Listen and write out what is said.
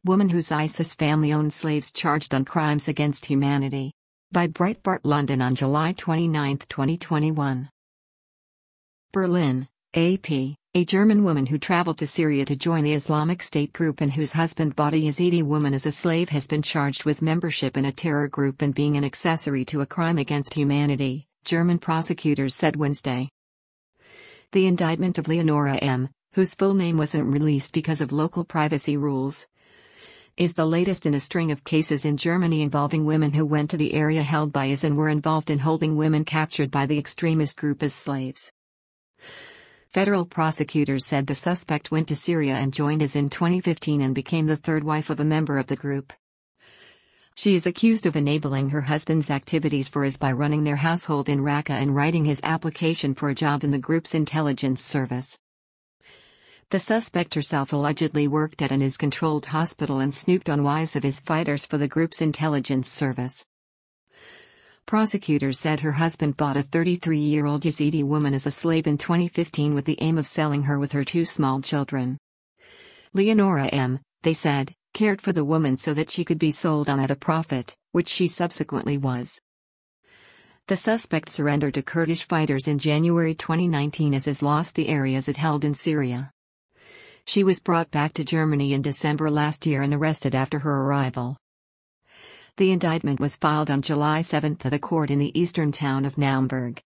Woman whose ISIS family owned slaves charged on crimes against humanity. By Breitbart London on July 29, 2021. Berlin, AP. A German woman who traveled to Syria to join the Islamic State group and whose husband bought a Yazidi woman as a slave has been charged with membership in a terror group and being an accessory to a crime against humanity, German prosecutors said Wednesday. The indictment of Leonora M., whose full name wasn't released because of local privacy rules, is the latest in a string of cases in Germany involving women who went to the area held by IS and were involved in holding women captured by the extremist group as slaves. Federal prosecutors said the suspect went to Syria and joined IS in 2015 and became the third wife of a member of the group. She is accused of enabling her husband's activities for IS by running their household in Raqqa and writing his application for a job in the group's intelligence service. The suspect herself allegedly worked at an IS-controlled hospital and snooped on wives of IS fighters for the group's intelligence service. Prosecutors said her husband bought a 33-year-old Yazidi woman as a slave in 2015 with the aim of selling her with her two small children. Leonora M., they said, cared for the woman so that she could be sold on at a profit, which she subsequently was. The suspect surrendered to Kurdish fighters in January 2019 as IS lost the areas it held in Syria. She was brought back to Germany in December last year and arrested after her arrival. The indictment was filed on July 7 at a court in the eastern town of Naumburg.